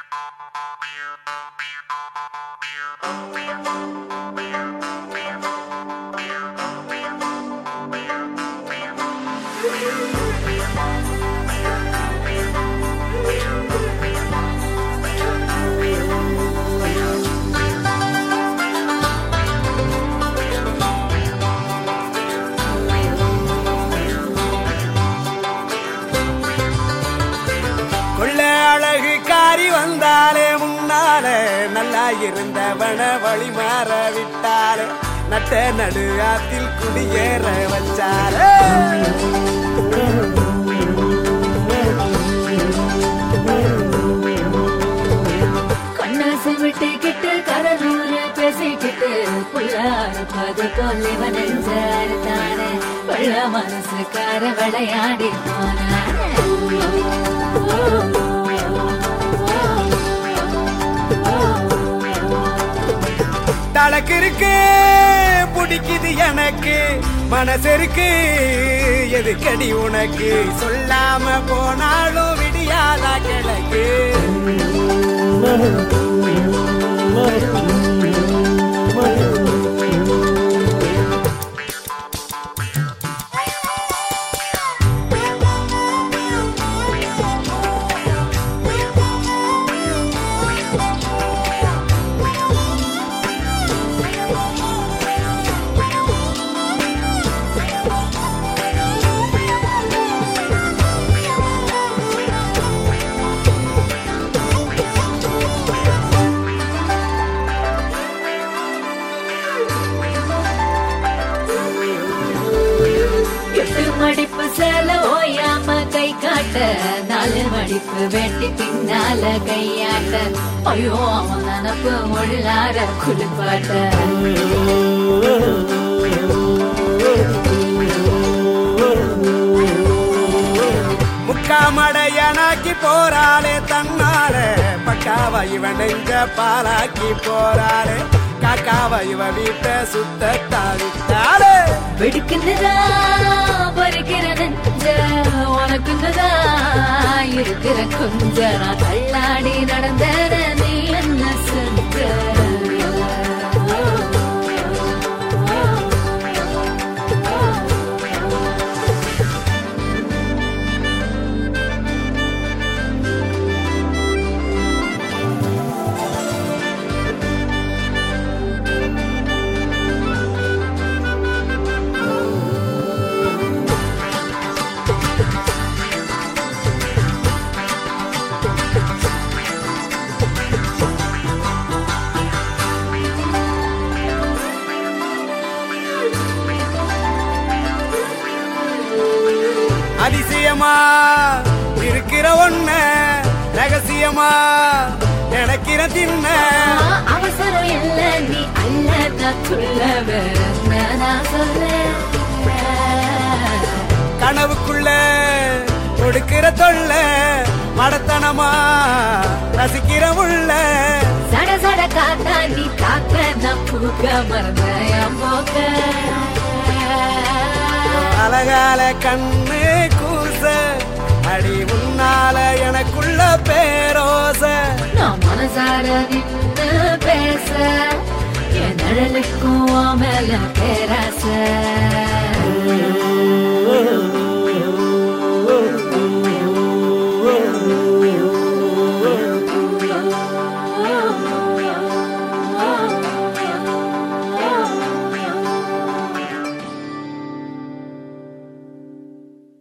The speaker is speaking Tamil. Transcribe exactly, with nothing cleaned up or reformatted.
வந்தாலே முன்னாலே நல்லா இருந்தவன வழி மாற விட்டாலே நட்ட நடு ஆத்தில் குடியேற வச்சாலே கண்ணாசு விட்டுக்கிட்டு கடலூர பேசிக்கிட்டு புள்ளாறு பது கொல்லிவ நெஞ்சாரு தானே பள்ள மனசுக்கார விளையாடி போனானே தலக்கு இருக்கு பிடிக்குது எனக்கு மனசு இருக்கு எதுக்கடி உனக்கு சொல்லாம போனாலும் விடியாதா கிழக்கு மடிப்பு சேல ஓயாம கை காட்ட நாலு மடிப்பு வெட்டி பின்னால கையாட்ட ஐயோ அவன் நினப்பு முள்ளார குளிப்பாட்ட முக்காமடையனாக்கி போறாளே தன்னால பக்காவ இவன் நெஞ்ச பாலாக்கி போறாளே காக்காவ இவ வீட்டை சுத்த தாவிட்டாளே வெடிக்குந்ததா பறிக்கிற நெஞ்ச உனக்குந்ததா இருக்கிற கொஞ்ச நான் தள்ளாடி நடந்தேன நீ என்ன செஞ்ச அதிசயமா இருக்கிற ஒண்ண ரகசியமா நினைக்கிற தின்ன அவசரம் இல்ல நீ அல்ல நான் சொல்ல நான் சொல்ல கனவுக்குள்ள கொடுக்கிற தொல்ல மடத்தனமா ரசிக்கிற உள்ள சட சட காத்தா நீ காக்க நான் பூக்க மறந்த போக்க அழகால கண்ணு கூச அடி உன்னால எனக்குள்ள பேரோச நான் மனசார நின்று பேச என் நிழலுக்கும் மேல பேராச